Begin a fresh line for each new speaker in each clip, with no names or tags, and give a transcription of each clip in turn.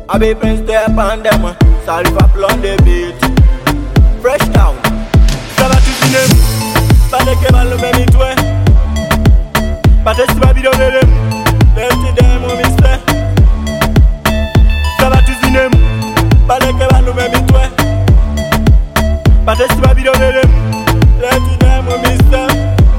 I be prince step on them. Sorry for plon the beat. Fresh town.
Ça va tout dîner.
Pas de que mal le même toi.
Pas de si ma vidéo de dem.
Dirty dem mon mister.
Ça va tout dîner.
Pas de que mal le même toi.
Pas de si ma vidéo de dem.
Dirty dem mon mister.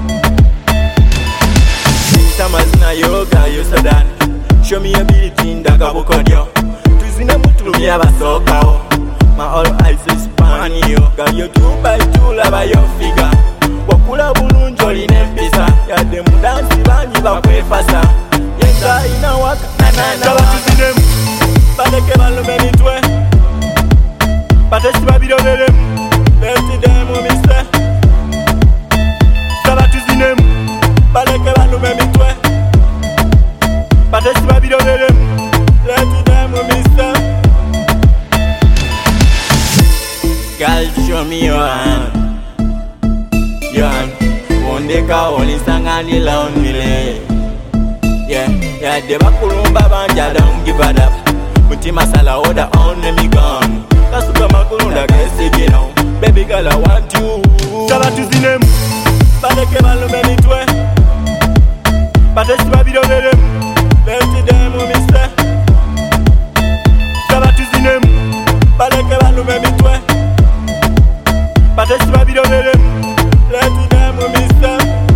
Samazina yoga you so done. Show me a beat in the gabo kodio. Tuzina mutulu mi abasoka o. My all eyes is pan yo. Got you 2x2 lava your figure. Wakula bulunjo linempisa. Ya demu dansi banyi bakwefasa. Yenga ina waka na
Ça va tout dîner.
Padeke malume mitwe.
Pas de si ma vidéo de dem.
Dirty dem mon mister.
Ça va tout dîner.
Padeke malume mitwe.
Pas de si ma vidéo de dem.
Dirty dem mon mister. Girl, show me your hand. Your hand. One day ka only sang and the lonely. Yeah, the bakulumba banja don't give it up. Muti masala order on me gun. That's what my kulunda gets again now. Baby girl, I want you.
Ça va tout dîner.
Pas de que malume mitwe.
Pas de si ma vidéo de dem.
Dirty dem mon mister.
Ça va tout dîner.
Pas de que malume mitwe.
Pas de si ma vidéo de dem.
Dirty dem mon mister.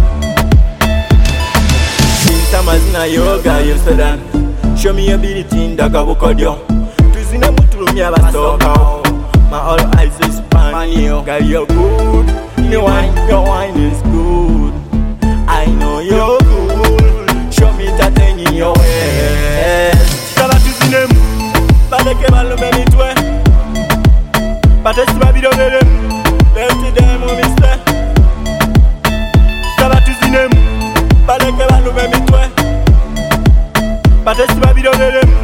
Samazina yoga you so done. Show me a beat in the gabo kodio. Tuzina mutulu mi abasoka o. My all eyes is pan yo. Girl you're good. Your wine is good. I know you're good. Show me that thing in your waist.
Ça va tout dîner.
Pas de que malume mitwe.
Pas de si ma vidéo de dem.
Dirty dem mon mister.
Ça va tout dîner.
Pas de que malume mitwe.
Pas de si ma vidéo de dem.